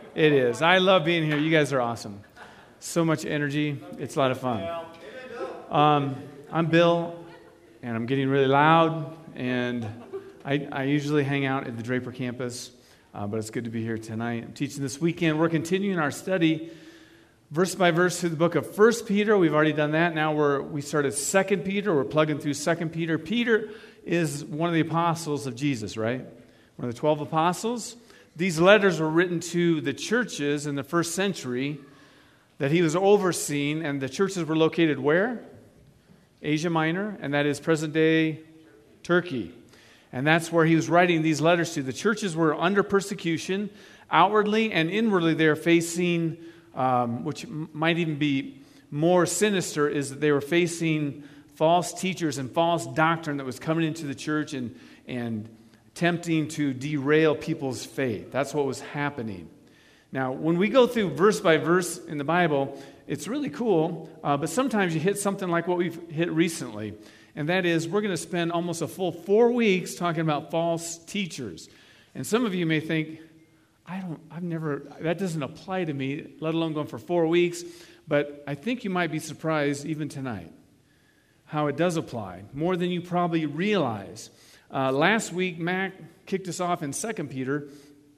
It is. I love being here. You guys are awesome. So much energy. It's a lot of fun. I'm Bill, and I'm getting really loud, and I usually hang out at the Draper campus, but it's good to be here tonight. I'm teaching this weekend. We're continuing our study verse by verse through the book of 1 Peter. We've already done that. Now we started 2 Peter. We're plugging through 2 Peter. Peter is one of the apostles of Jesus, right? One of the 12 apostles. These letters were written to the churches in the first century that he was overseeing, and the churches were located where? Asia Minor, and that is present-day Turkey. And that's where he was writing these letters to. The churches were under persecution. Outwardly and inwardly they are facing, which might even be more sinister, is that they were facing false teachers and false doctrine that was coming into the church and tempting to derail people's faith. That's what was happening. Now, when we go through verse by verse in the Bible, it's really cool, but sometimes you hit something like what we've hit recently, and that is we're going to spend almost a full 4 weeks talking about false teachers. And some of you may think, that doesn't apply to me, let alone going for 4 weeks, but I think you might be surprised even tonight how it does apply, more than you probably realize. Last week, Mac kicked us off in 2 Peter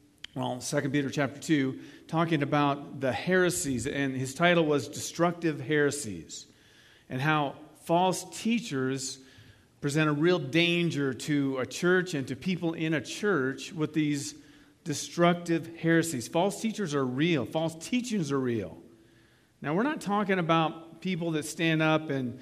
chapter 2, talking about the heresies, and his title was Destructive Heresies, and how false teachers present a real danger to a church and to people in a church with these destructive heresies. False teachers are real. False teachings are real. Now, we're not talking about people that stand up and,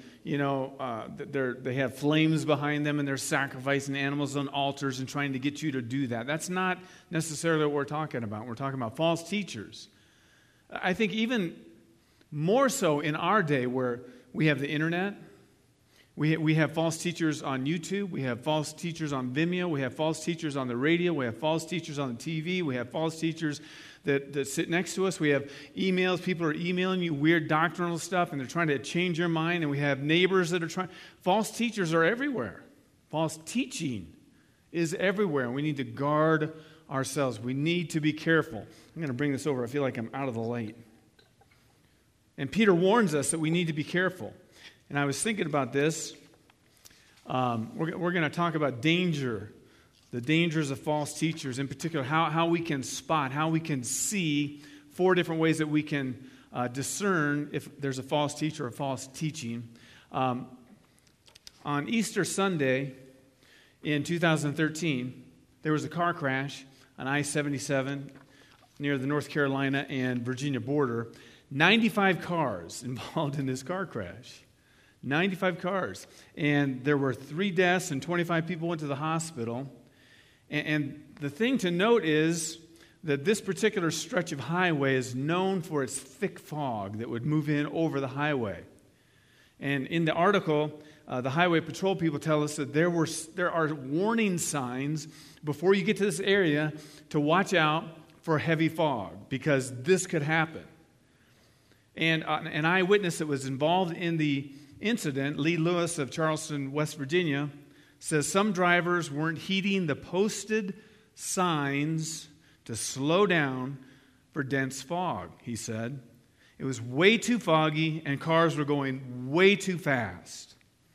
they have flames behind them and they're sacrificing animals on altars and trying to get you to do that. That's not necessarily what we're talking about. We're talking about false teachers. I think even more so in our day where we have the internet, we have false teachers on YouTube, we have false teachers on Vimeo, we have false teachers on the radio, we have false teachers on the TV, we have false teachers that sit next to us. We have emails. People are emailing you weird doctrinal stuff, and they're trying to change your mind. And we have neighbors that are trying. False teachers are everywhere. False teaching is everywhere, and we need to guard ourselves. We need to be careful. I'm going to bring this over. I feel like I'm out of the light. And Peter warns us that we need to be careful. And I was thinking about this. We're going to talk about danger. The dangers of false teachers, in particular, how we can spot, how we can see 4 different ways that we can discern if there's a false teacher or a false teaching. On Easter Sunday in 2013, there was a car crash on I-77 near the North Carolina and Virginia border. 95 cars involved in this car crash. 95 cars. And there were 3 deaths and 25 people went to the hospital. And the thing to note is that this particular stretch of highway is known for its thick fog that would move in over the highway. And in the article, the highway patrol people tell us that there are warning signs before you get to this area to watch out for heavy fog, because this could happen. And an eyewitness that was involved in the incident, Lee Lewis of Charleston, West Virginia, says some drivers weren't heeding the posted signs to slow down for dense fog, he said. It was way too foggy and cars were going way too fast.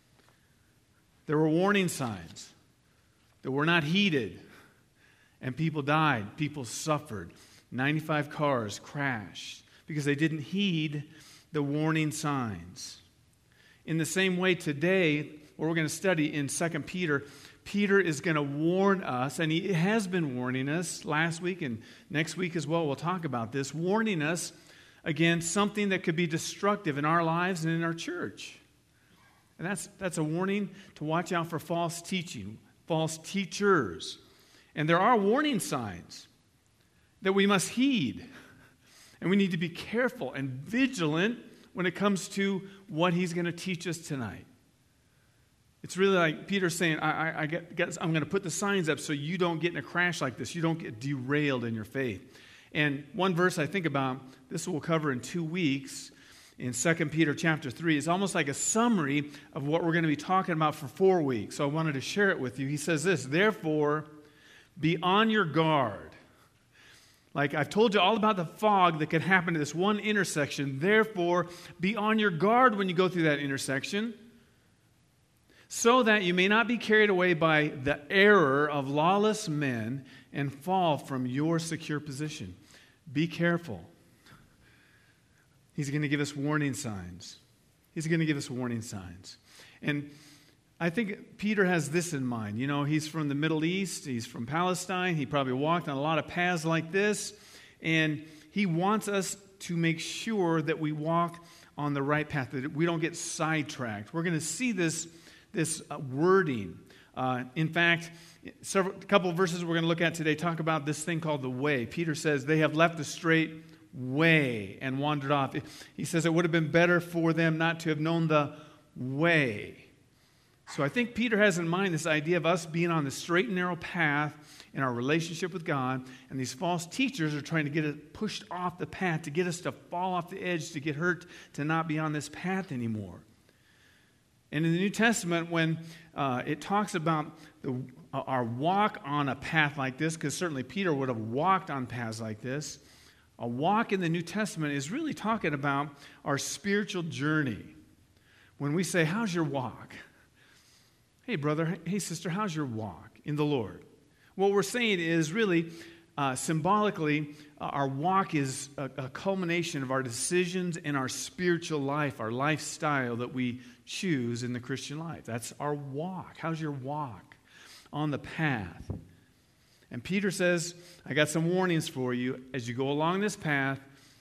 There were warning signs that were not heeded, and people died. People suffered. 95 cars crashed because they didn't heed the warning signs. In the same way today, what we're going to study in 2 Peter, Peter is going to warn us, and he has been warning us last week and next week as well. We'll talk about this, warning us against something that could be destructive in our lives and in our church. And that's a warning to watch out for false teaching, false teachers. And there are warning signs that we must heed. And we need to be careful and vigilant when it comes to what he's going to teach us tonight. It's really like Peter saying, I'm going to put the signs up so you don't get in a crash like this. You don't get derailed in your faith. And one verse I think about, this we'll cover in 2 weeks, in 2 Peter chapter 3, is almost like a summary of what we're going to be talking about for 4 weeks. So I wanted to share it with you. He says this, therefore, be on your guard. Like, I've told you all about the fog that could happen at this one intersection. Therefore, be on your guard when you go through that intersection, so that you may not be carried away by the error of lawless men and fall from your secure position. Be careful. He's going to give us warning signs. He's going to give us warning signs. And I think Peter has this in mind. You know, he's from the Middle East. He's from Palestine. He probably walked on a lot of paths like this. And he wants us to make sure that we walk on the right path, that we don't get sidetracked. We're going to see this wording. In fact, a couple of verses we're going to look at today talk about this thing called the way. Peter says they have left the straight way and wandered off. He says it would have been better for them not to have known the way. So I think Peter has in mind this idea of us being on the straight and narrow path in our relationship with God, and these false teachers are trying to get us pushed off the path, to get us to fall off the edge, to get hurt, to not be on this path anymore. And in the New Testament, when it talks about our walk on a path like this, because certainly Peter would have walked on paths like this, a walk in the New Testament is really talking about our spiritual journey. When we say, how's your walk? Hey, brother, hey, sister, how's your walk in the Lord? What we're saying is really, symbolically, our walk is a culmination of our decisions in our spiritual life, our lifestyle that we choose in the Christian life. That's our walk. How's your walk on the path? And Peter says, I got some warnings for you. As you go along this path,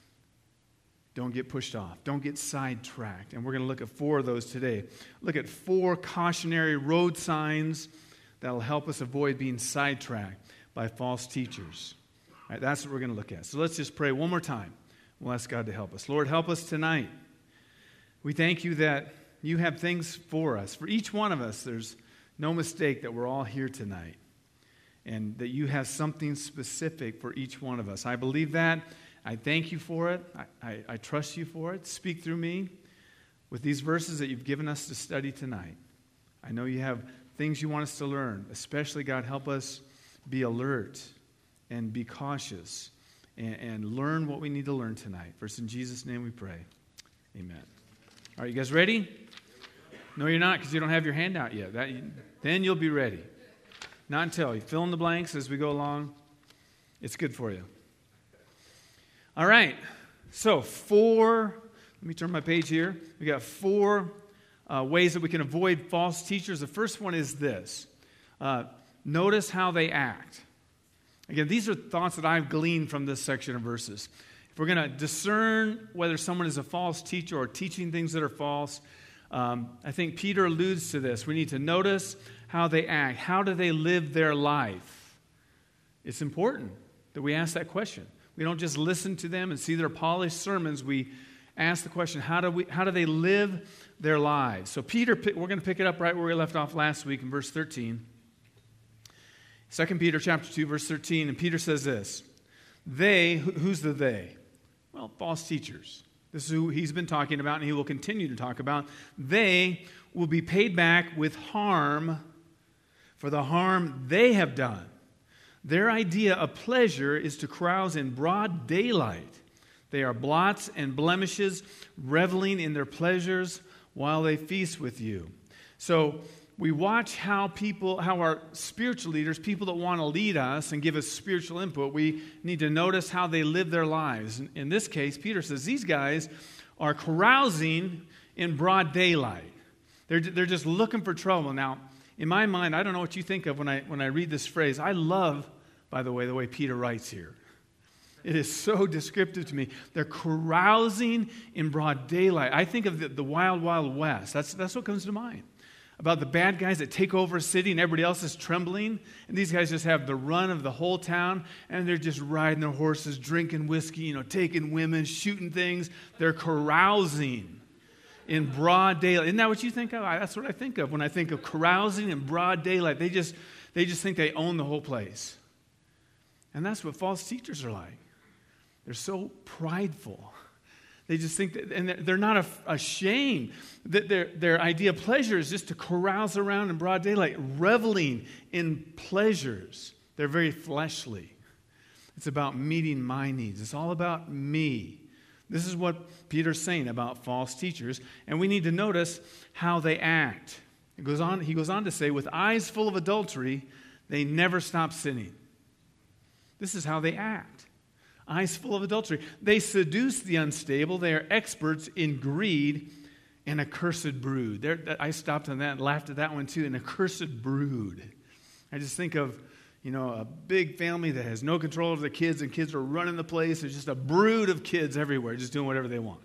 don't get pushed off. Don't get sidetracked. And we're going to look at 4 of those today. Look at 4 cautionary road signs that will help us avoid being sidetracked by false teachers. All right, that's what we're going to look at. So let's just pray one more time. We'll ask God to help us. Lord, help us tonight. We thank you that you have things for us. For each one of us, there's no mistake that we're all here tonight, and that you have something specific for each one of us. I believe that. I thank you for it. I trust you for it. Speak through me with these verses that you've given us to study tonight. I know you have things you want us to learn. Especially, God, help us be alert and be cautious and learn what we need to learn tonight. First, in Jesus' name we pray. Amen. All right, you guys ready? No, you're not, because you don't have your hand out yet. Then you'll be ready. Not until. You fill in the blanks as we go along. It's good for you. All right. So, 4, let me turn my page here. We got 4 ways that we can avoid false teachers. The first one is this. Notice how they act. Again, these are thoughts that I've gleaned from this section of verses. If we're going to discern whether someone is a false teacher or teaching things that are false, I think Peter alludes to this. We need to notice how they act. How do they live their life? It's important that we ask that question. We don't just listen to them and see their polished sermons. We ask the question, how do they live their lives? So we're going to pick it up right where we left off last week in verse 13. 2 Peter chapter 2, verse 13. And Peter says this. Who's the they? Well, false teachers. This is who he's been talking about, and he will continue to talk about. They will be paid back with harm for the harm they have done. Their idea of pleasure is to carouse in broad daylight. They are blots and blemishes, reveling in their pleasures while they feast with you. So we watch how our spiritual leaders, people that want to lead us and give us spiritual input, we need to notice how they live their lives. In this case, Peter says these guys are carousing in broad daylight. They're just looking for trouble. Now, in my mind, I don't know what you think of when I read this phrase. I love, by the way Peter writes here. It is so descriptive to me. They're carousing in broad daylight. I think of the Wild Wild West. That's what comes to mind. About the bad guys that take over a city and everybody else is trembling. And these guys just have the run of the whole town. And they're just riding their horses, drinking whiskey, taking women, shooting things. They're carousing in broad daylight. Isn't that what you think of? That's what I think of when I think of carousing in broad daylight. They just think they own the whole place. And that's what false teachers are like. They're so prideful. They just think that, and they're not ashamed that their idea of pleasure is just to carouse around in broad daylight, reveling in pleasures. They're very fleshly. It's about meeting my needs. It's all about me. This is what Peter's saying about false teachers, and we need to notice how they act. He goes on to say, with eyes full of adultery, they never stop sinning. This is how they act. Eyes full of adultery. They seduce the unstable. They are experts in greed and accursed brood. I stopped on that and laughed at that one too, an accursed brood. I just think of, a big family that has no control over their kids, and kids are running the place. There's just a brood of kids everywhere, just doing whatever they want.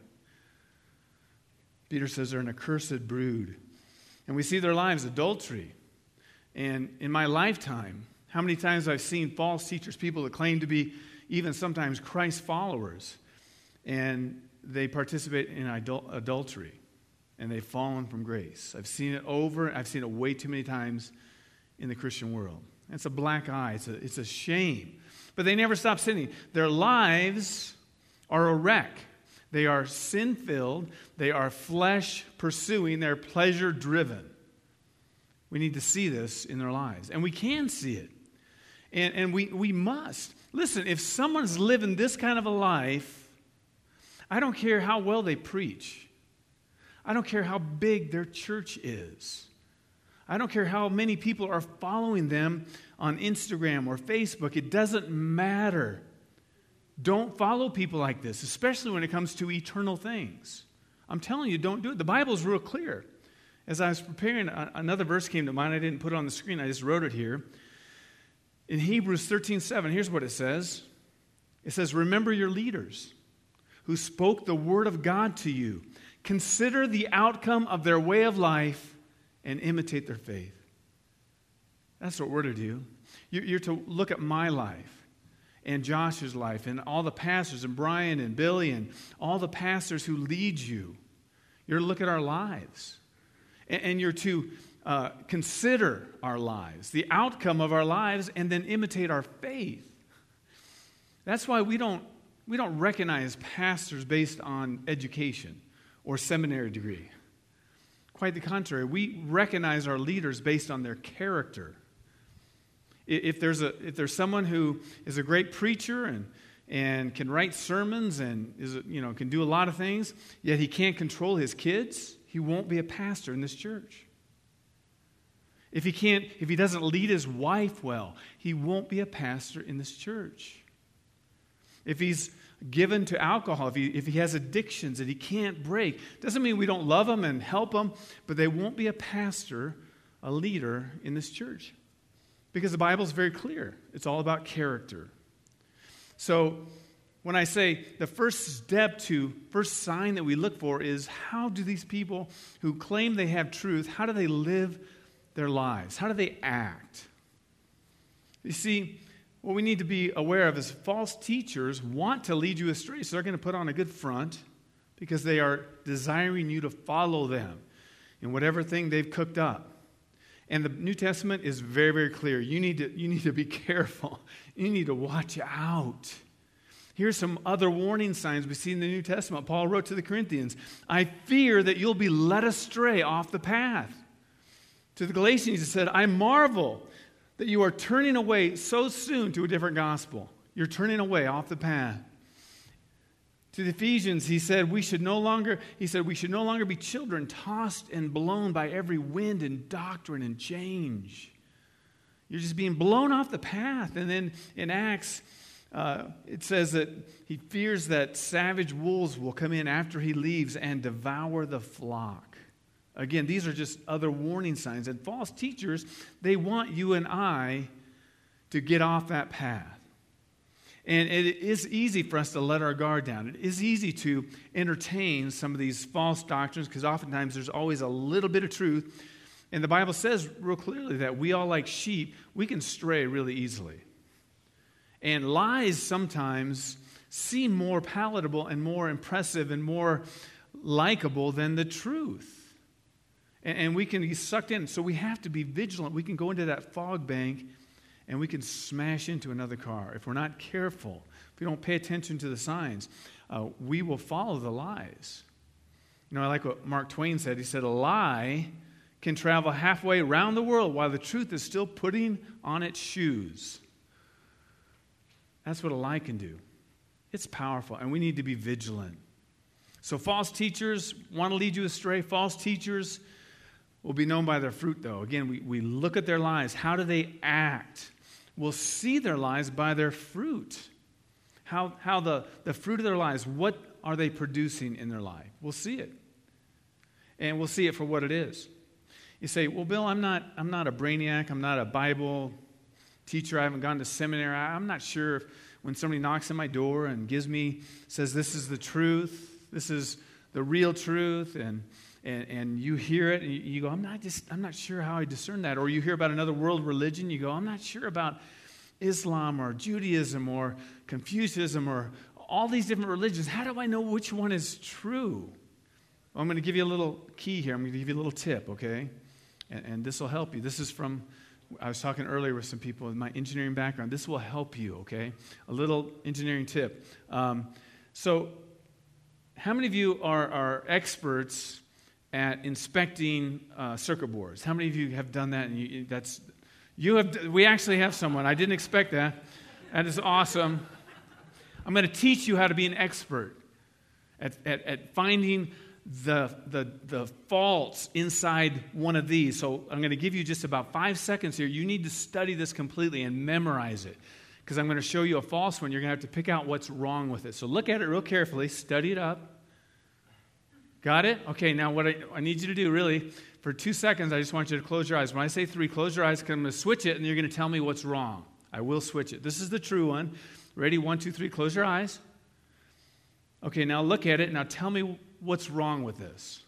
Peter says they're an accursed brood. And we see their lives, adultery. And in my lifetime, how many times I've seen false teachers, people that claim to be even sometimes Christ followers, and they participate in adultery, and they've fallen from grace. I've seen it I've seen it way too many times in the Christian world. It's a black eye. It's a shame. But they never stop sinning. Their lives are a wreck. They are sin-filled. They are flesh-pursuing. They're pleasure-driven. We need to see this in their lives. And we can see it. And we must. Listen, if someone's living this kind of a life, I don't care how well they preach. I don't care how big their church is. I don't care how many people are following them on Instagram or Facebook. It doesn't matter. Don't follow people like this, especially when it comes to eternal things. I'm telling you, don't do it. The Bible is real clear. As I was preparing, another verse came to mind. I didn't put it on the screen. I just wrote it here. In Hebrews 13:7, here's what it says. It says, remember your leaders who spoke the word of God to you. Consider the outcome of their way of life and imitate their faith. That's what we're to do. You're to look at my life and Josh's life and all the pastors and Brian and Billy and all the pastors who lead you. You're to look at our lives. And you're to consider our lives, the outcome of our lives, and then imitate our faith. That's why we don't recognize pastors based on education or seminary degree. Quite the contrary. We recognize our leaders based on their character. If there's someone who is a great preacher and can write sermons and can do a lot of things, yet he can't control his kids, he won't be a pastor in this church. If he doesn't lead his wife well, he won't be a pastor in this church. If he's given to alcohol, if he has addictions that he can't break, doesn't mean we don't love him and help him, but they won't be a pastor, a leader in this church. Because the Bible is very clear. It's all about character. So when I say the first sign that we look for is, how do these people who claim they have truth, how do they live their lives? How do they act? You see, what we need to be aware of is false teachers want to lead you astray, so they're going to put on a good front because they are desiring you to follow them in whatever thing they've cooked up. And the New Testament is very, very clear. You need to be careful. You need to watch out. Here's some other warning signs we see in the New Testament. Paul wrote to the Corinthians, I fear that you'll be led astray off the path. To the Galatians, he said, I marvel that you are turning away so soon to a different gospel. You're turning away off the path. To the Ephesians, he said, we should no longer be children tossed and blown by every wind and doctrine and change. You're just being blown off the path. And then in Acts, it says that he fears that savage wolves will come in after he leaves and devour the flock. Again, these are just other warning signs. And false teachers, they want you and I to get off that path. And it is easy for us to let our guard down. It is easy to entertain some of these false doctrines because oftentimes there's always a little bit of truth. And the Bible says real clearly that we all, like sheep, we can stray really easily. And lies sometimes seem more palatable and more impressive and more likable than the truth. And we can be sucked in. So we have to be vigilant. We can go into that fog bank and we can smash into another car. If we're not careful, if we don't pay attention to the signs, we will follow the lies. I like what Mark Twain said. He said, a lie can travel halfway around the world while the truth is still putting on its shoes. That's what a lie can do. It's powerful, and we need to be vigilant. So false teachers want to lead you astray. False teachers will be known by their fruit, though. Again, we look at their lives. How do they act? We'll see their lives by their fruit. How the fruit of their lives, what are they producing in their life? We'll see it. And we'll see it for what it is. You say, well, Bill, I'm not a brainiac. I'm not a Bible teacher. I haven't gone to seminary. I'm not sure if when somebody knocks on my door and says this is the truth, this is the real truth, and you hear it, and you go, I'm not sure how I discern that. Or you hear about another world religion, you go, I'm not sure about Islam or Judaism or Confucianism or all these different religions. How do I know which one is true? Well, I'm going to give you a little key here. I'm going to give you a little tip, okay? And this will help you. This is from, I was talking earlier with some people in my engineering background. This will help you, okay? A little engineering tip. So how many of you are experts at inspecting circuit boards? How many of you have done that? And we actually have someone. I didn't expect that. That is awesome. I'm going to teach you how to be an expert at finding the faults inside one of these. So I'm going to give you just about 5 seconds here. You need to study this completely and memorize it, because I'm going to show you a false one. You're going to have to pick out what's wrong with it. So look at it real carefully. Study it up. Got it? Okay, now what I need you to do, really, for 2 seconds, I just want you to close your eyes. When I say 3, close your eyes, because I'm going to switch it, and you're going to tell me what's wrong. I will switch it. This is the true one. Ready? 1, 2, 3. Close your eyes. Okay, now look at it. Now tell me what's wrong with this.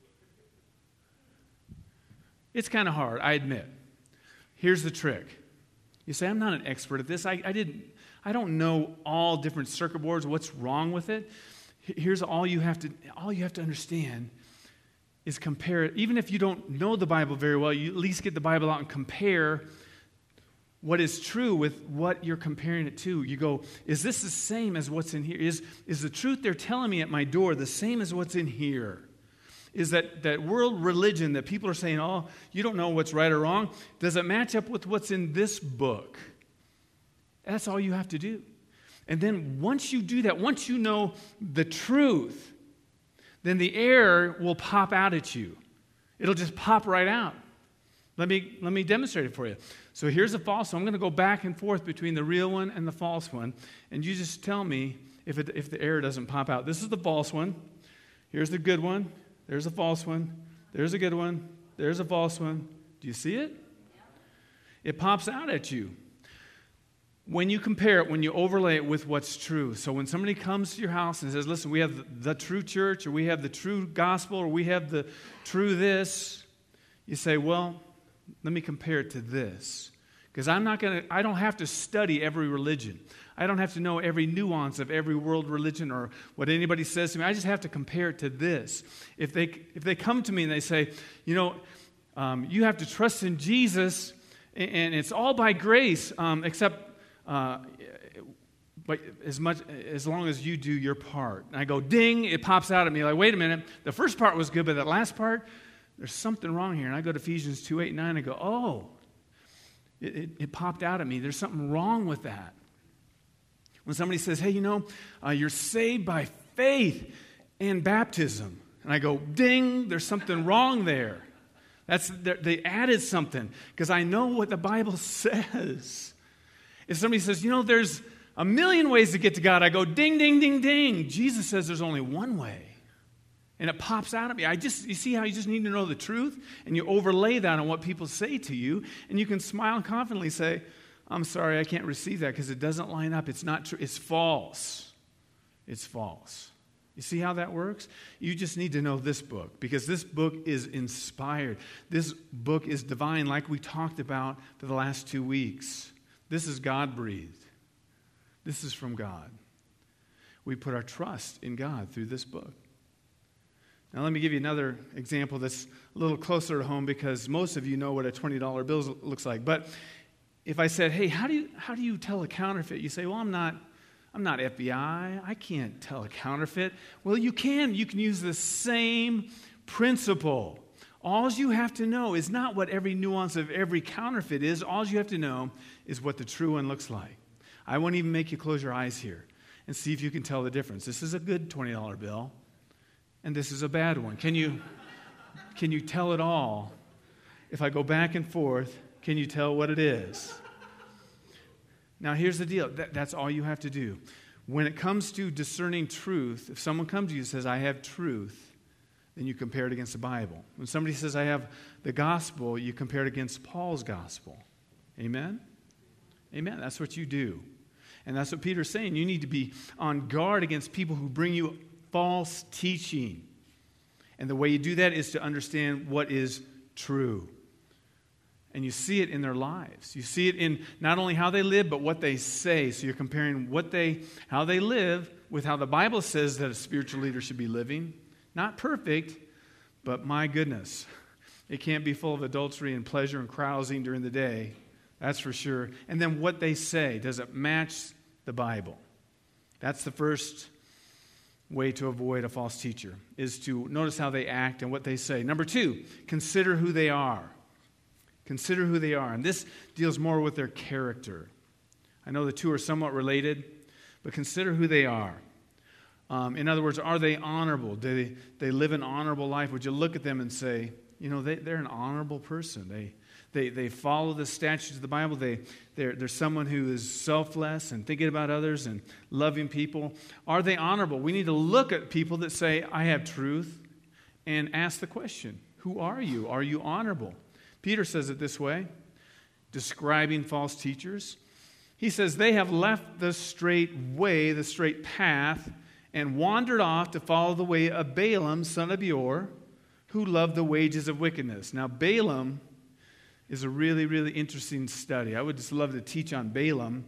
It's kind of hard, I admit. Here's the trick. You say, I'm not an expert at this. I don't know all different circuit boards. What's wrong with it? Here's all you have to understand is compare it. Even if you don't know the Bible very well, you at least get the Bible out and compare what is true with what you're comparing it to. You go, is this the same as what's in here? Is the truth they're telling me at my door the same as what's in here? Is that world religion that people are saying, oh, you don't know what's right or wrong, does it match up with what's in this book? That's all you have to do. And then once you do that, once you know the truth, then the error will pop out at you. It'll just pop right out. Let me demonstrate it for you. So here's a false one. I'm going to go back and forth between the real one and the false one, and you just tell me if the error doesn't pop out. This is the false one. Here's the good one. There's a false one. There's a good one. There's a false one. Do you see it? It pops out at you. When you compare it, when you overlay it with what's true. So when somebody comes to your house and says, listen, we have the true church, or we have the true gospel, or we have the true this, you say, well, let me compare it to this. Because I don't have to study every religion. I don't have to know every nuance of every world religion or what anybody says to me. I just have to compare it to this. If they come to me and they say, you have to trust in Jesus, and it's all by grace, except but as long as you do your part. And I go, ding, it pops out at me like, wait a minute, the first part was good, but that last part, there's something wrong here. And I go to Ephesians 2:8-9 and go, oh, it popped out at me. There's something wrong with that. When somebody says, hey, you're saved by faith and baptism. And I go, ding, there's something wrong there. They added something, because I know what the Bible says. If somebody says, there's a million ways to get to God, I go, ding, ding, ding, ding. Jesus says there's only one way. And it pops out at me. You see how you just need to know the truth? And you overlay that on what people say to you, and you can smile and confidently say, I'm sorry, I can't receive that because it doesn't line up. It's not true. It's false. It's false. You see how that works? You just need to know this book, because this book is inspired. This book is divine, like we talked about for the last 2 weeks. This is God-breathed. This is from God. We put our trust in God through this book. Now let me give you another example that's a little closer to home, because most of you know what a $20 bill looks like. But if I said, hey, how do you tell a counterfeit? You say, well, I'm not FBI. I can't tell a counterfeit. Well, you can. You can use the same principle. All you have to know is not what every nuance of every counterfeit is. All you have to know is what the true one looks like. I won't even make you close your eyes here and see if you can tell the difference. This is a good $20 bill, and this is a bad one. Can you tell it all? If I go back and forth, can you tell what it is? Now, here's the deal. That's all you have to do. When it comes to discerning truth, if someone comes to you and says, I have truth, then you compare it against the Bible. When somebody says, I have the gospel, you compare it against Paul's gospel. Amen? Amen. That's what you do. And that's what Peter's saying. You need to be on guard against people who bring you false teaching. And the way you do that is to understand what is true. And you see it in their lives. You see it in not only how they live, but what they say. So you're comparing how they live with how the Bible says that a spiritual leader should be living. Not perfect, but my goodness, it can't be full of adultery and pleasure and carousing during the day. That's for sure. And then what they say, does it match the Bible? That's the first way to avoid a false teacher, is to notice how they act and what they say. Number 2, consider who they are. Consider who they are. And this deals more with their character. I know the two are somewhat related, but consider who they are. In other words, are they honorable? Do they live an honorable life? Would you look at them and say, they're an honorable person. They follow the statutes of the Bible. They're someone who is selfless and thinking about others and loving people. Are they honorable? We need to look at people that say, I have truth, and ask the question, who are you? Are you honorable? Peter says it this way, describing false teachers. He says, they have left the straight way, the straight path, and wandered off to follow the way of Balaam, son of Beor, who loved the wages of wickedness. Now, Balaam is a really, really interesting study. I would just love to teach on Balaam.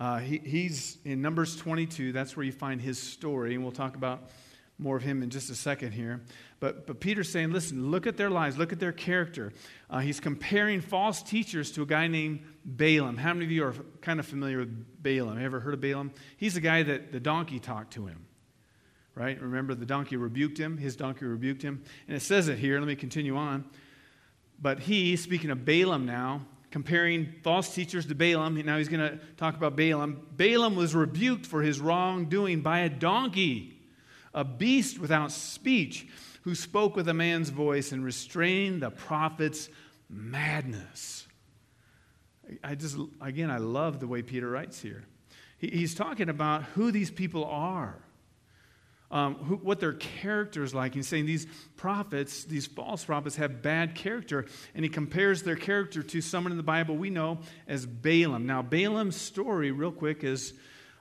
He's in Numbers 22. That's where you find his story, and we'll talk about more of him in just a second here. But Peter's saying, listen, look at their lives, look at their character. He's comparing false teachers to a guy named Balaam. How many of you are kind of familiar with Balaam? Have you ever heard of Balaam? He's the guy that the donkey talked to him, right? Remember, the donkey rebuked him. His donkey rebuked him. And it says it here. Let me continue on. But he, speaking of Balaam now, comparing false teachers to Balaam, now he's going to talk about Balaam. Balaam was rebuked for his wrongdoing by a donkey, a beast without speech, who spoke with a man's voice and restrained the prophet's madness. I love the way Peter writes here. He's talking about who these people are, what their character is like. He's saying these prophets, these false prophets, have bad character, and he compares their character to someone in the Bible we know as Balaam. Now, Balaam's story, real quick, is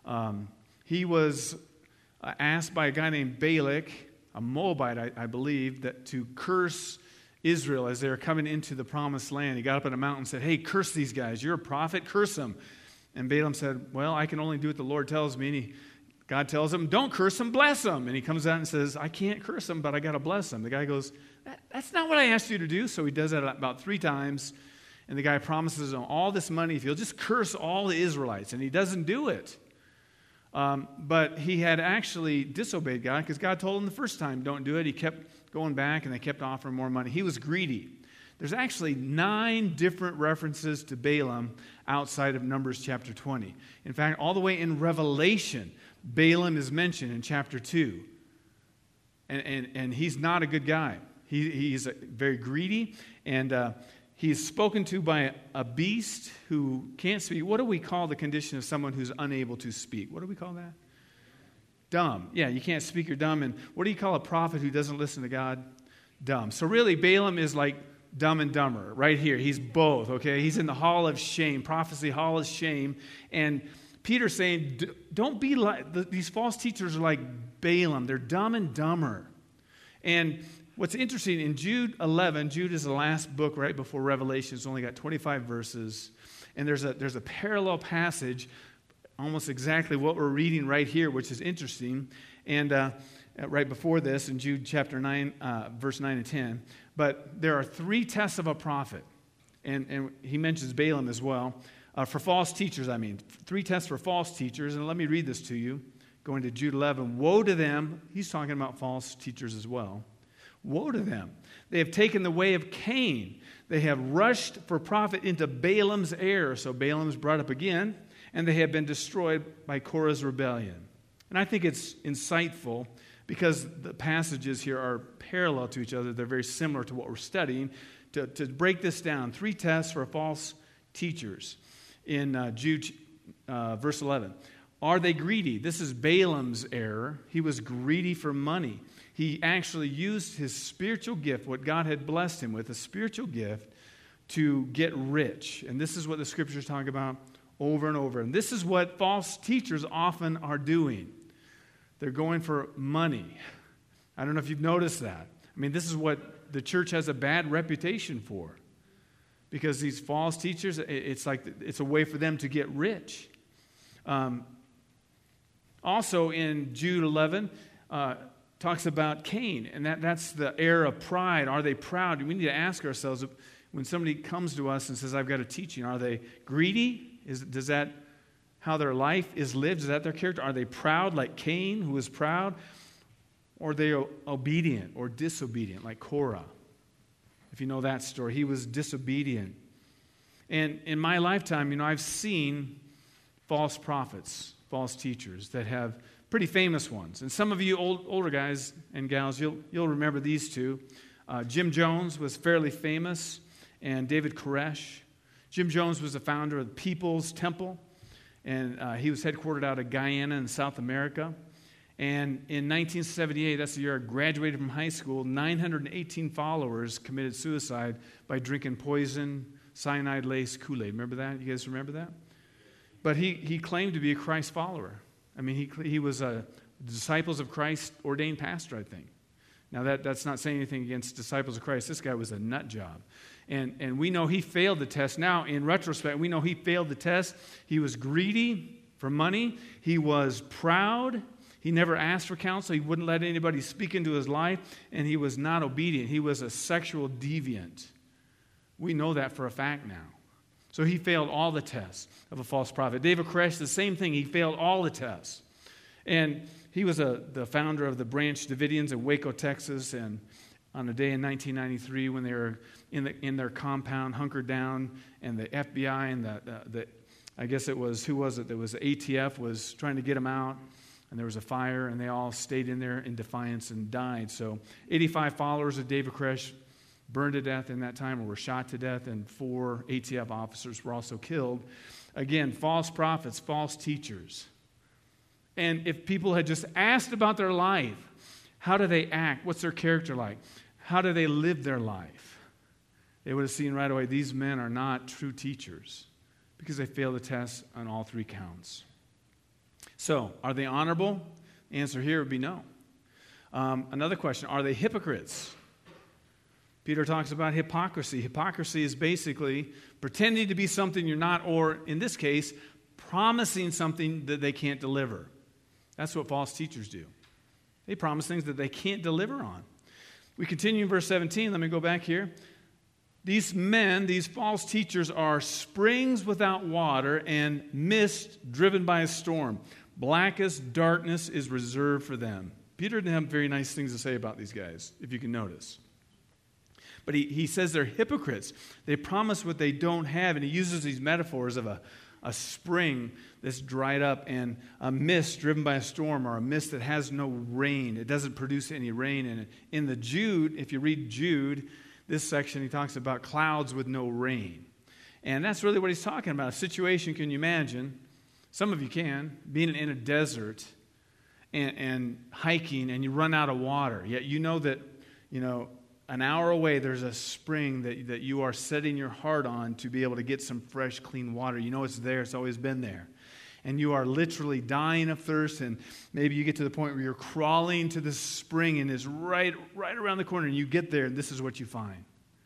he was asked by a guy named Balak, a Moabite, I believe, that to curse Israel as they were coming into the promised land. He got up on a mountain and said, hey, curse these guys. You're a prophet, curse them. And Balaam said, well, I can only do what the Lord tells me. And God tells him, don't curse them, bless them. And he comes out and says, I can't curse them, but I got to bless them. The guy goes, that's not what I asked you to do. So he does that about 3 times. And the guy promises him all this money if he'll just curse all the Israelites. And he doesn't do it. But he had actually disobeyed God because God told him the first time, don't do it. He kept going back and they kept offering more money. He was greedy. There's actually 9 different references to Balaam outside of Numbers chapter 20. In fact, all the way in Revelation, Balaam is mentioned in chapter 2. And he's not a good guy. He's very greedy, and he's spoken to by a beast who can't speak. What do we call the condition of someone who's unable to speak? What do we call that? Dumb. Yeah, you can't speak, you're dumb. And what do you call a prophet who doesn't listen to God? Dumb. So really, Balaam is like Dumb and Dumber right here. He's both, okay? He's in the hall of shame, prophecy hall of shame. And Peter's saying, don't be like, these false teachers are like Balaam. They're dumb and dumber. And what's interesting, in Jude 11, Jude is the last book right before Revelation. It's only got 25 verses. And there's a parallel passage, almost exactly what we're reading right here, which is interesting. And right before this, in Jude chapter 9, verse 9 and 10. But there are 3 tests of a prophet. And he mentions Balaam as well. For false teachers, 3 tests for false teachers. And let me read this to you. Going to Jude 11. Woe to them. He's talking about false teachers as well. Woe to them. They have taken the way of Cain. They have rushed for profit into Balaam's error. So Balaam's brought up again. and they have been destroyed by Korah's rebellion. And I think it's insightful because the passages here are parallel to each other. They're very similar to what we're studying. To break this down, 3 tests for false teachers in Jude verse 11. Are they greedy? This is Balaam's error. He was greedy for money. He actually used his spiritual gift, what God had blessed him with, a spiritual gift, to get rich. And this is what the scriptures talk about over and over. And this is what false teachers often are doing. They're going for money. I don't know if you've noticed that. I mean, this is what the church has a bad reputation for. Because these false teachers, it's like it's a way for them to get rich. Also in Jude 11, talks about Cain, and that's the error of pride. Are they proud? We need to ask ourselves, when somebody comes to us and says, I've got a teaching, are they greedy? Does that how their life is lived? Is that their character? Are they proud like Cain, who was proud? Or are they obedient or disobedient like Korah? If you know that story, he was disobedient. And in my lifetime, I've seen false prophets, false teachers that have pretty famous ones. And some of you older guys and gals, you'll remember these two. Jim Jones was fairly famous, and David Koresh. Jim Jones was the founder of the People's Temple, and he was headquartered out of Guyana in South America. And in 1978, that's the year I graduated from high school, 918 followers committed suicide by drinking poison, cyanide-laced Kool-Aid. Remember that? You guys remember that? But he claimed to be a Christ follower. I mean, he was a Disciples of Christ ordained pastor, I think. Now, that's not saying anything against Disciples of Christ. This guy was a nut job. And we know he failed the test. Now, in retrospect, we know he failed the test. He was greedy for money. He was proud. He never asked for counsel. He wouldn't let anybody speak into his life. And he was not obedient. He was a sexual deviant. We know that for a fact now. So he failed all the tests of a false prophet. David Koresh, the same thing. He failed all the tests. And he was the founder of the Branch Davidians in Waco, Texas. And on a day in 1993 when they were in their compound, hunkered down, and the FBI and the I guess it was, who was it? There was the ATF was trying to get them out. And there was a fire, and they all stayed in there in defiance and died. So 85 followers of David Koresh burned to death in that time or were shot to death, and 4 ATF officers were also killed. Again, false prophets, false teachers. And if people had just asked about their life, how do they act? What's their character like? How do they live their life? They would have seen right away these men are not true teachers because they failed the test on all 3 counts. So, are they honorable? The answer here would be no. Another question, are they hypocrites? Peter talks about hypocrisy. Hypocrisy is basically pretending to be something you're not, or in this case, promising something that they can't deliver. That's what false teachers do. They promise things that they can't deliver on. We continue in verse 17. Let me go back here. These men, these false teachers, are springs without water and mist driven by a storm. Blackest darkness is reserved for them. Peter didn't have very nice things to say about these guys, if you can notice. But he says they're hypocrites. They promise what they don't have, and he uses these metaphors of a spring that's dried up and a mist driven by a storm, or a mist that has no rain. It doesn't produce any rain in it. In the Jude, if you read Jude, this section, he talks about clouds with no rain. And that's really what he's talking about. A situation, can you imagine? Some of you can, being in a desert and hiking, and you run out of water. Yet you know that, an hour away there's a spring that you are setting your heart on to be able to get some fresh, clean water. You know it's there. It's always been there. And you are literally dying of thirst, and maybe you get to the point where you're crawling to the spring, and it's right around the corner, and you get there, and this is what you find.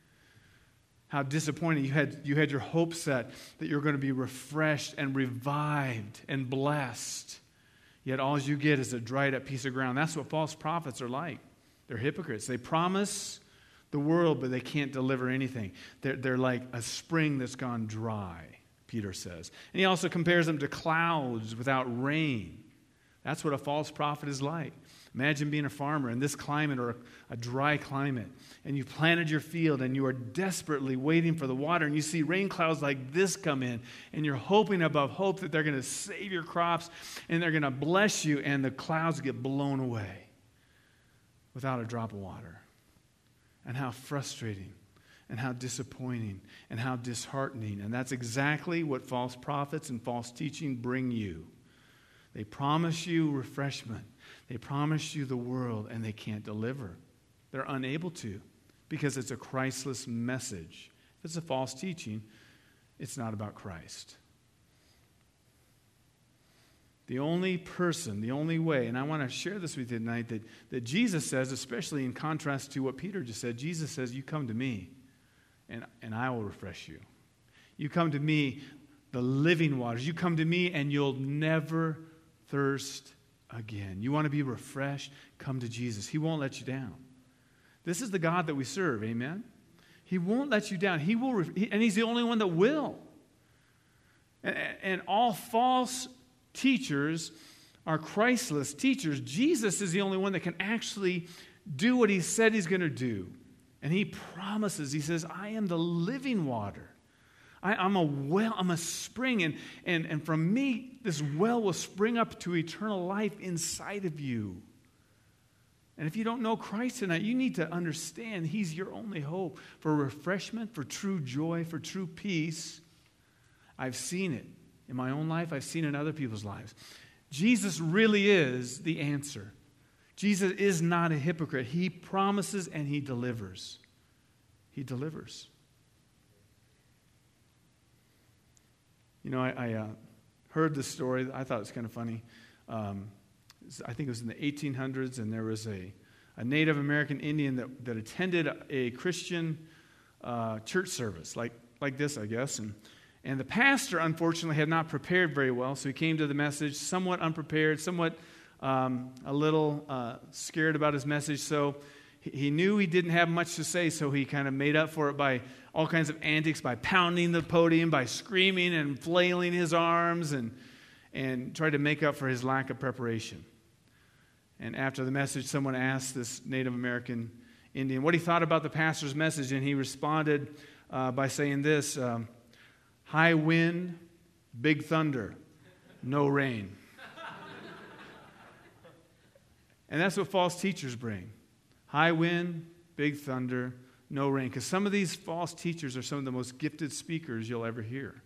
How disappointing. You had your hopes set that you're going to be refreshed and revived and blessed. Yet all you get is a dried up piece of ground. That's what false prophets are like. They're hypocrites. They promise the world, but they can't deliver anything. They're like a spring that's gone dry, Peter says. And he also compares them to clouds without rain. That's what a false prophet is like. Imagine being a farmer in this climate or a dry climate, and you planted your field and you are desperately waiting for the water, and you see rain clouds like this come in, and you're hoping above hope that they're going to save your crops and they're going to bless you, and the clouds get blown away without a drop of water. And how frustrating and how disappointing and how disheartening. And that's exactly what false prophets and false teaching bring you. They promise you refreshment. They promise you the world, and they can't deliver. They're unable to because it's a Christless message. If it's a false teaching, it's not about Christ. The only person, the only way, and I want to share this with you tonight, that Jesus says, especially in contrast to what Peter just said, Jesus says, you come to me, and I will refresh you. You come to me, the living waters. You come to me, and you'll never thirst again. You want to be refreshed? Come to Jesus. He won't let you down. This is the God that we serve, amen? He won't let you down. He will, and He's the only one that will. And all false teachers are Christless teachers. Jesus is the only one that can actually do what He said He's going to do. And He promises, He says, I am the living water. I'm a well, I'm a spring, and from me, this well will spring up to eternal life inside of you. And if you don't know Christ tonight, you need to understand He's your only hope for refreshment, for true joy, for true peace. I've seen it in my own life. I've seen it in other people's lives. Jesus really is the answer. Jesus is not a hypocrite. He promises and He delivers. He delivers. You know, I heard this story. I thought it was kind of funny. I think it was in the 1800s, and there was a Native American Indian that attended a Christian church service, like this, I guess. And the pastor, unfortunately, had not prepared very well, so he came to the message somewhat unprepared, somewhat a little scared about his message. So he knew he didn't have much to say, so he kind of made up for it by all kinds of antics, by pounding the podium, by screaming and flailing his arms, and tried to make up for his lack of preparation. And after the message, someone asked this Native American Indian what he thought about the pastor's message, and he responded by saying this, high wind, big thunder, no rain. And that's what false teachers bring. High wind, big thunder, no rain. Because some of these false teachers are some of the most gifted speakers you'll ever hear.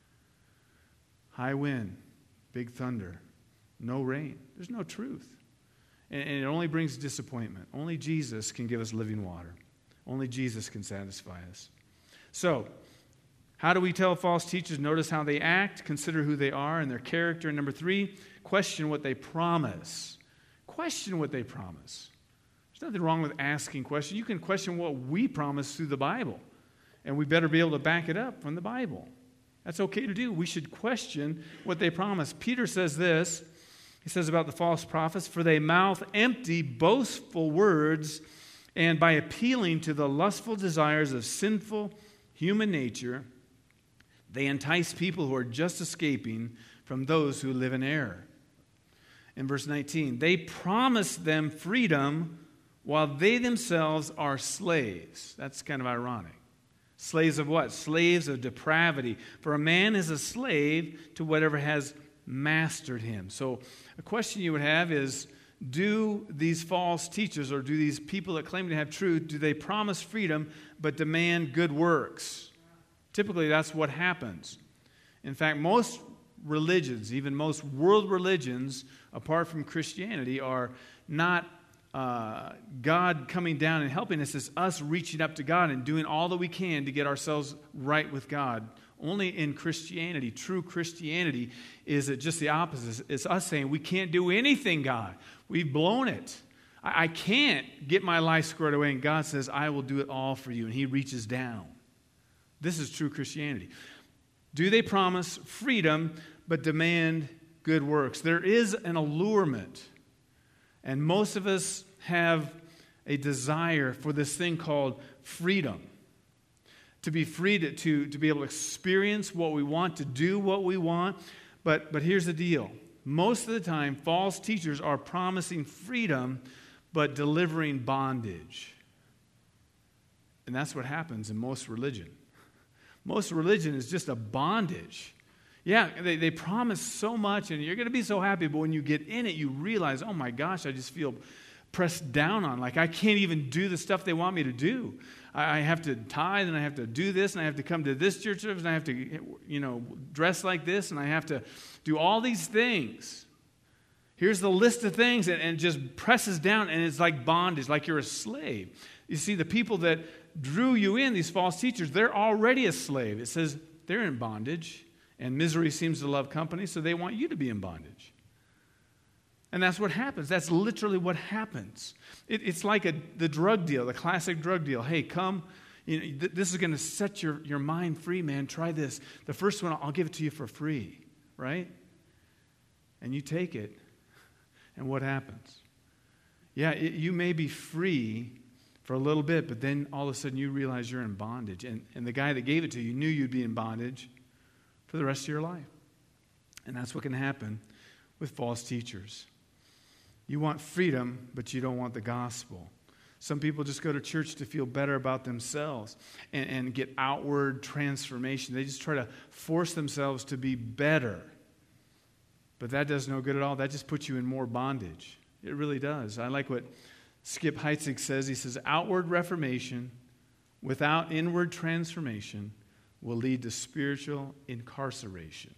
High wind, big thunder, no rain. There's no truth. And it only brings disappointment. Only Jesus can give us living water. Only Jesus can satisfy us. So, how do we tell false teachers? Notice how they act, consider who they are and their character. And number 3, question what they promise. Question what they promise. There's nothing wrong with asking questions. You can question what we promise through the Bible. And we better be able to back it up from the Bible. That's okay to do. We should question what they promise. Peter says this. He says about the false prophets, for they mouth empty, boastful words, and by appealing to the lustful desires of sinful human nature, they entice people who are just escaping from those who live in error. In verse 19, they promise them freedom while they themselves are slaves. That's kind of ironic. Slaves of what? Slaves of depravity. For a man is a slave to whatever has mastered him. So a question you would have is, do these false teachers or do these people that claim to have truth, do they promise freedom but demand good works? Typically, that's what happens. In fact, most religions, even most world religions, apart from Christianity, are not God coming down and helping us. It's us reaching up to God and doing all that we can to get ourselves right with God. Only in Christianity, true Christianity, is it just the opposite. It's us saying, we can't do anything, God. We've blown it. I can't get my life squared away. And God says, I will do it all for you. And He reaches down. This is true Christianity. Do they promise freedom but demand good works? There is an allurement. And most of us have a desire for this thing called freedom. To be free to be able to experience what we want, to do what we want. But here's the deal. most of the time, false teachers are promising freedom but delivering bondage. And that's what happens in most religion. Most religion is just a bondage. Yeah, they promise so much and you're going to be so happy, but when you get in it, you realize, oh my gosh, I just feel pressed down on. Like I can't even do the stuff they want me to do. I have to tithe and I have to do this and I have to come to this church service and I have to, dress like this and I have to do all these things. Here's the list of things and it just presses down and it's like bondage, like you're a slave. You see, the people that drew you in, these false teachers, they're already a slave. It says they're in bondage and misery seems to love company, so they want you to be in bondage. And that's what happens. That's literally what happens. It's like the drug deal, the classic drug deal. Hey, come. This is going to set your mind free, man. Try this. The first one, I'll give it to you for free, right? And you take it, and what happens? Yeah, you may be free for a little bit, but then all of a sudden you realize you're in bondage. And the guy that gave it to you knew you'd be in bondage for the rest of your life. And that's what can happen with false teachers. You want freedom, but you don't want the gospel. Some people just go to church to feel better about themselves and get outward transformation. They just try to force themselves to be better. But that does no good at all. That just puts you in more bondage. It really does. I like what Skip Heitzig says. He says, outward reformation without inward transformation will lead to spiritual incarceration.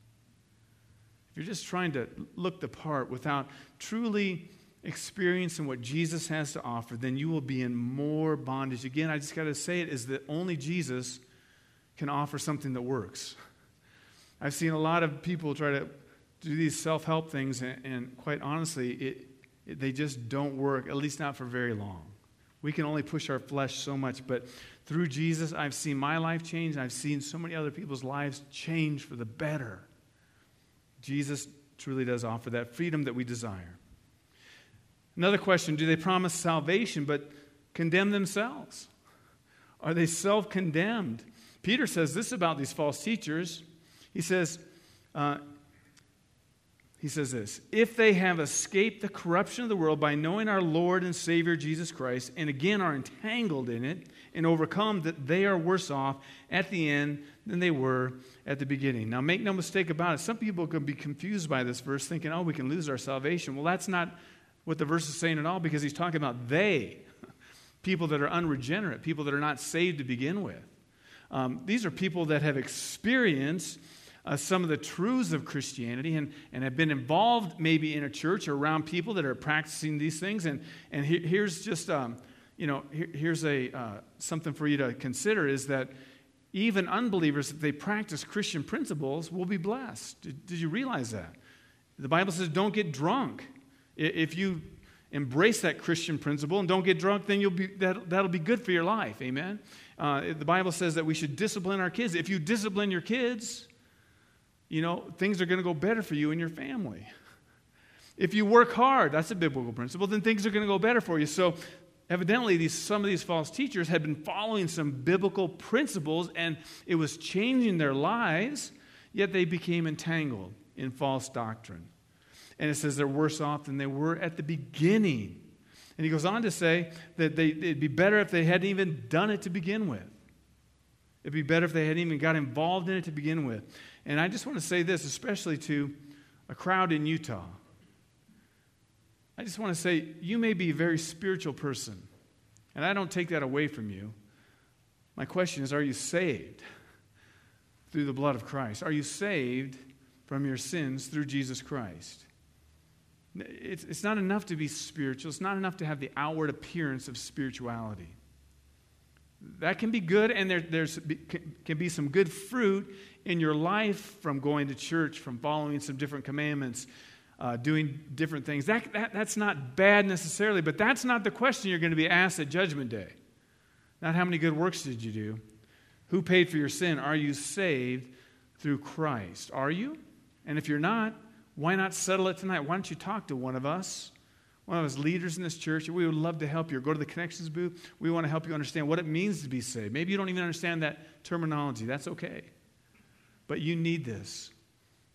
If you're just trying to look the part without truly experiencing what Jesus has to offer, then you will be in more bondage. Again, I just got to say it is that only Jesus can offer something that works. I've seen a lot of people try to do these self-help things, and quite honestly, they just don't work, at least not for very long. We can only push our flesh so much, but through Jesus, I've seen my life change, and I've seen so many other people's lives change for the better. Jesus truly does offer that freedom that we desire. Another question, do they promise salvation but condemn themselves? Are they self-condemned? Peter says this about these false teachers. He says this, if they have escaped the corruption of the world by knowing our Lord and Savior Jesus Christ, and again are entangled in it and overcome, that they are worse off at the end than they were at the beginning. Now make no mistake about it, some people can be confused by this verse thinking, oh, we can lose our salvation. Well, that's not what the verse is saying at all, because he's talking about they, people that are unregenerate, people that are not saved to begin with. These are people that have experienced some of the truths of Christianity and have been involved maybe in a church or around people that are practicing these things. And here's just, here's something for you to consider is that even unbelievers, if they practice Christian principles, will be blessed. Did you realize that? The Bible says don't get drunk. If you embrace that Christian principle and don't get drunk, then that'll be good for your life. Amen? The Bible says that we should discipline our kids. If you discipline your kids, things are going to go better for you and your family. If you work hard, that's a biblical principle, then things are going to go better for you. So evidently, some of these false teachers had been following some biblical principles, and it was changing their lives, yet they became entangled in false doctrine. And it says they're worse off than they were at the beginning. And he goes on to say that it'd be better if they hadn't even done it to begin with. It'd be better if they hadn't even got involved in it to begin with. And I just want to say this, especially to a crowd in Utah. I just want to say, you may be a very spiritual person, and I don't take that away from you. My question is, are you saved through the blood of Christ? Are you saved from your sins through Jesus Christ? It's not enough to be spiritual. It's not enough to have the outward appearance of spirituality. That can be good, and there can be some good fruit in your life from going to church, from following some different commandments, doing different things. That's not bad necessarily, but that's not the question you're going to be asked at Judgment Day. Not how many good works did you do. Who paid for your sin? Are you saved through Christ? Are you? And if you're not, why not settle it tonight? Why don't you talk to one of us leaders in this church? We would love to help you. Or go to the Connections booth. We want to help you understand what it means to be saved. Maybe you don't even understand that terminology. That's okay. But you need this.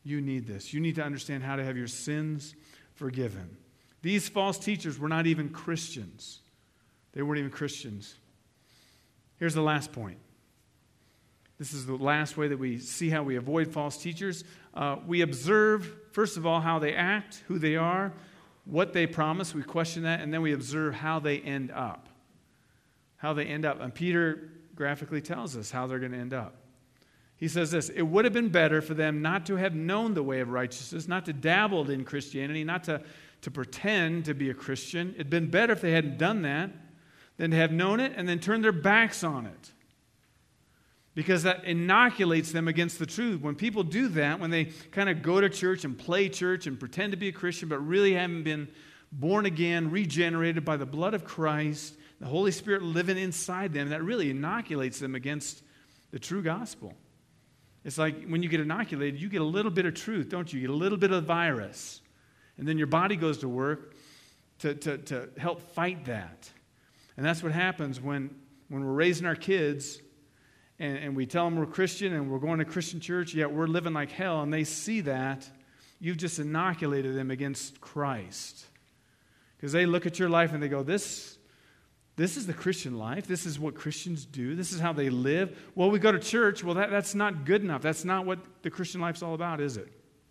You need this. You need to understand how to have your sins forgiven. These false teachers were not even Christians. They weren't even Christians. Here's the last point. This is the last way that we see how we avoid false teachers. We observe, first of all, how they act, who they are, what they promise. We question that, and then we observe how they end up. How they end up. And Peter graphically tells us how they're going to end up. He says this, it would have been better for them not to have known the way of righteousness, not to dabble in Christianity, not to pretend to be a Christian. It'd been better if they hadn't done that than to have known it and then turned their backs on it. Because that inoculates them against the truth. When people do that, when they kind of go to church and play church and pretend to be a Christian but really haven't been born again, regenerated by the blood of Christ, the Holy Spirit living inside them, that really inoculates them against the true gospel. It's like when you get inoculated, you get a little bit of truth, don't you? You get a little bit of virus. And then your body goes to work to help fight that. And that's what happens when we're raising our kids and we tell them we're Christian and we're going to Christian church, yet we're living like hell, and they see that, you've just inoculated them against Christ. Because they look at your life and they go, this is the Christian life. This is what Christians do. This is how they live. Well, we go to church. Well, that's not good enough. That's not what the Christian life's all about, is it?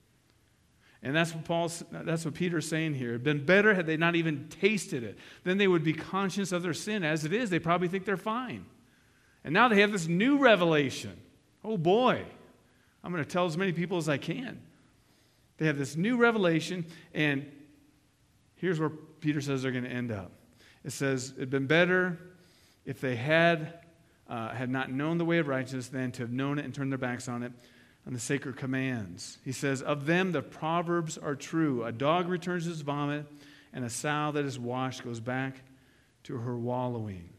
And that's what Peter's saying here. It'd been better had they not even tasted it. Then they would be conscious of their sin. As it is, they probably think they're fine. And now they have this new revelation. Oh boy, I'm going to tell as many people as I can. They have this new revelation, and here's where Peter says they're going to end up. It says, it'd been better if they had not known the way of righteousness than to have known it and turned their backs on it, on the sacred commands. He says, of them the proverbs are true. A dog returns his vomit, and a sow that is washed goes back to her wallowing.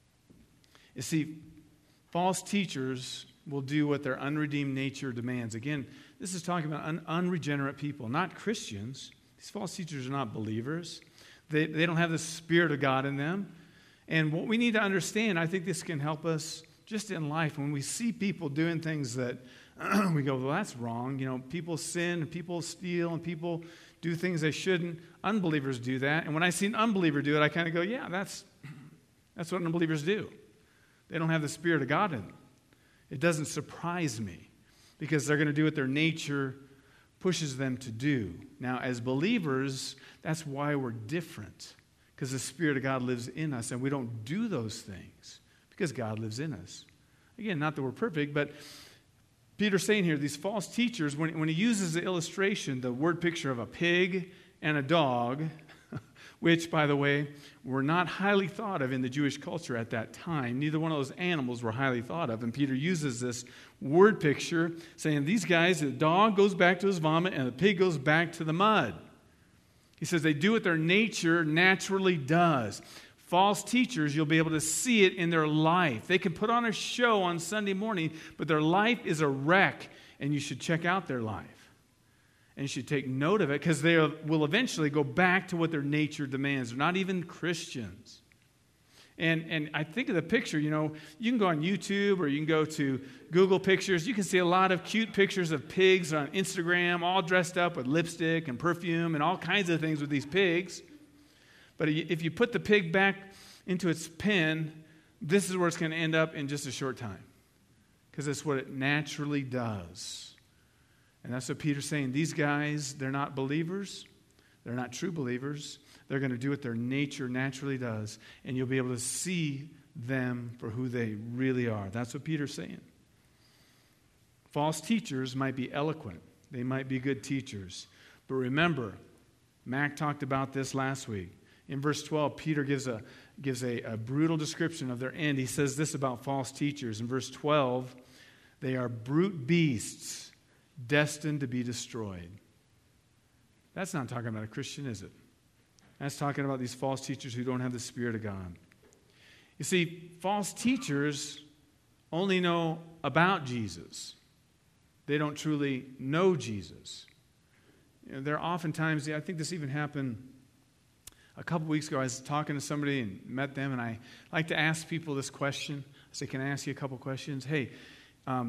You see, false teachers will do what their unredeemed nature demands. Again, this is talking about unregenerate people, not Christians. These false teachers are not believers. They don't have the Spirit of God in them. And what we need to understand, I think this can help us just in life, when we see people doing things that we go, well, that's wrong. You know, people sin, and people steal, and people do things they shouldn't. Unbelievers do that. And when I see an unbeliever do it, I kind of go, yeah, that's what unbelievers do. They don't have the Spirit of God in them. It doesn't surprise me because they're going to do what their nature pushes them to do. Now, as believers, that's why we're different, because the Spirit of God lives in us, and we don't do those things because God lives in us. Again, not that we're perfect, but Peter's saying here, these false teachers, when he uses the illustration, the word picture of a pig and a dog, which, by the way, were not highly thought of in the Jewish culture at that time. Neither one of those animals were highly thought of. And Peter uses this word picture saying these guys, the dog goes back to his vomit and the pig goes back to the mud. He says they do what their nature naturally does. False teachers, you'll be able to see it in their life. They can put on a show on Sunday morning, but their life is a wreck, and you should check out their life. And you should take note of it, because they will eventually go back to what their nature demands. They're not even Christians. And I think of the picture, you know, you can go on YouTube or you can go to Google Pictures. You can see a lot of cute pictures of pigs on Instagram, all dressed up with lipstick and perfume and all kinds of things with these pigs. But if you put the pig back into its pen, this is where it's going to end up in just a short time, because it's what it naturally does. And that's what Peter's saying. These guys, they're not believers. They're not true believers. They're going to do what their nature naturally does, and you'll be able to see them for who they really are. That's what Peter's saying. False teachers might be eloquent. They might be good teachers. But remember, Mac talked about this last week. In verse 12, Peter gives a brutal description of their end. He says this about false teachers. In verse 12, they are brute beasts destined to be destroyed. That's not talking about a Christian, is it? That's talking about these false teachers who don't have the Spirit of God. You see, false teachers only know about Jesus. They don't truly know Jesus. You know, there are oftentimes, I think this even happened a couple weeks ago. I was talking to somebody and met them, and I like to ask people this question. I say, can I ask you a couple questions? Hey,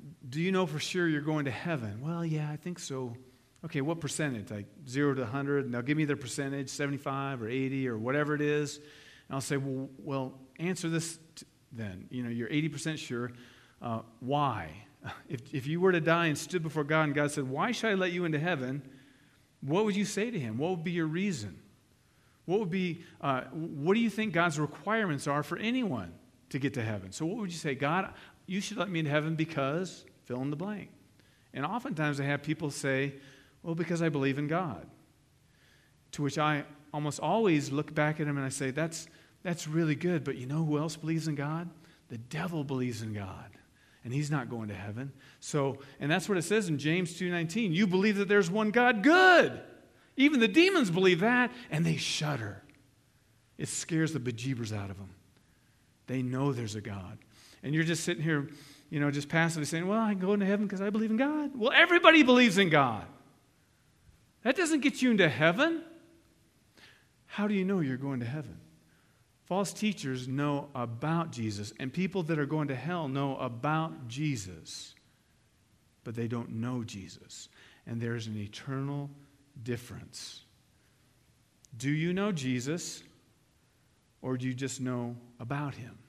do you know for sure you're going to heaven? Well, yeah, I think so. Okay, what percentage? Like 0 to 100, and they'll give me their percentage, 75 or 80 or whatever it is. And I'll say, well, answer this then. You're 80% sure. Why? If you were to die and stood before God and God said, why should I let you into heaven? What would you say to him? What would be your reason? What do you think God's requirements are for anyone to get to heaven? So what would you say? God, you should let me into heaven because fill in the blank. And oftentimes I have people say, well, because I believe in God. To which I almost always look back at him and I say, that's really good, but you know who else believes in God? The devil believes in God, and he's not going to heaven. So, and that's what it says in James 2:19. You believe that there's one God? Good. Even the demons believe that, and they shudder. It scares the bejeebers out of them. They know there's a God. And you're just sitting here, just passively saying, well, I can go into heaven because I believe in God. Well, everybody believes in God. That doesn't get you into heaven. How do you know you're going to heaven? False teachers know about Jesus, and people that are going to hell know about Jesus, but they don't know Jesus. And there's an eternal difference. Do you know Jesus, or do you just know about him?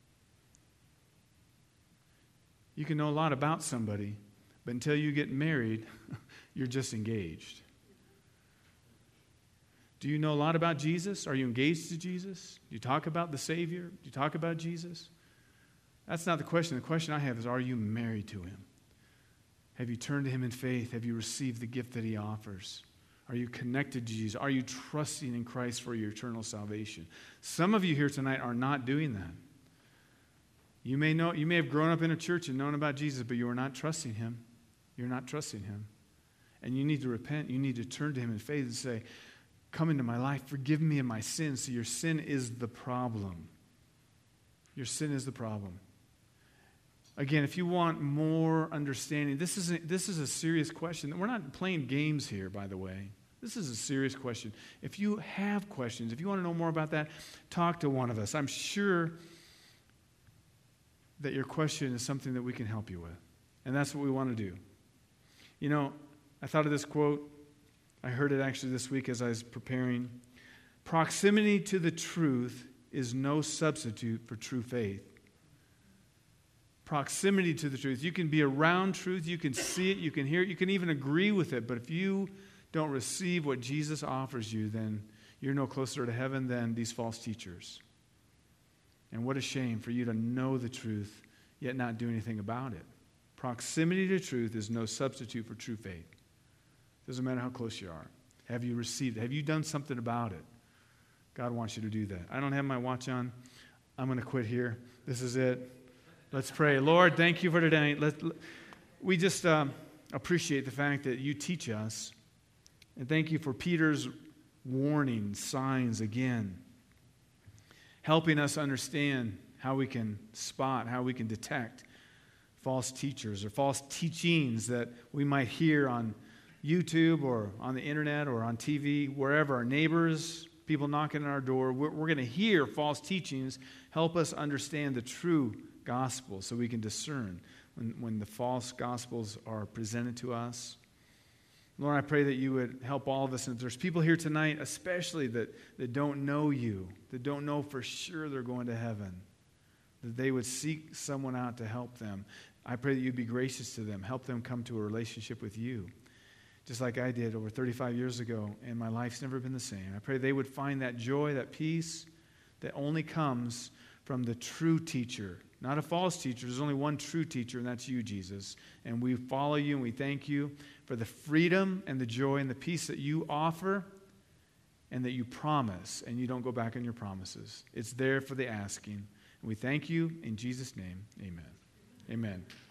You can know a lot about somebody, but until you get married, you're just engaged. Do you know a lot about Jesus? Are you engaged to Jesus? Do you talk about the Savior? Do you talk about Jesus? That's not the question. The question I have is, are you married to him? Have you turned to him in faith? Have you received the gift that he offers? Are you connected to Jesus? Are you trusting in Christ for your eternal salvation? Some of you here tonight are not doing that. You may have grown up in a church and known about Jesus, but you are not trusting him. You're not trusting him. And you need to repent. You need to turn to him in faith and say, come into my life, forgive me of my sins. So your sin is the problem. Your sin is the problem. Again, if you want more understanding, this is a serious question. We're not playing games here, by the way. This is a serious question. If you have questions, if you want to know more about that, talk to one of us. I'm sure that your question is something that we can help you with. And that's what we want to do. I thought of this quote. I heard it actually this week as I was preparing. Proximity to the truth is no substitute for true faith. Proximity to the truth. You can be around truth, you can see it, you can hear it, you can even agree with it, but if you don't receive what Jesus offers you, then you're no closer to heaven than these false teachers. And what a shame for you to know the truth, yet not do anything about it. Proximity to truth is no substitute for true faith. Doesn't matter how close you are. Have you received it? Have you done something about it? God wants you to do that. I don't have my watch on. I'm going to quit here. This is it. Let's pray. Lord, thank you for today. We just appreciate the fact that you teach us. And thank you for Peter's warning signs again, helping us understand how we can spot, how we can detect false teachers or false teachings that we might hear on YouTube or on the internet or on TV, wherever, our neighbors, people knocking on our door. We're going to hear false teachings. Help us understand the true gospel so we can discern when the false gospels are presented to us. Lord, I pray that you would help all of us. And if there's people here tonight, especially that don't know you, that don't know for sure they're going to heaven, that they would seek someone out to help them. I pray that you'd be gracious to them. Help them come to a relationship with you, just like I did over 35 years ago, and my life's never been the same. I pray they would find that joy, that peace that only comes from the true teacher, not a false teacher. There's only one true teacher, and that's you, Jesus. And we follow you, and we thank you for the freedom and the joy and the peace that you offer and that you promise, and you don't go back on your promises. It's there for the asking. And we thank you in Jesus' name. Amen. Amen.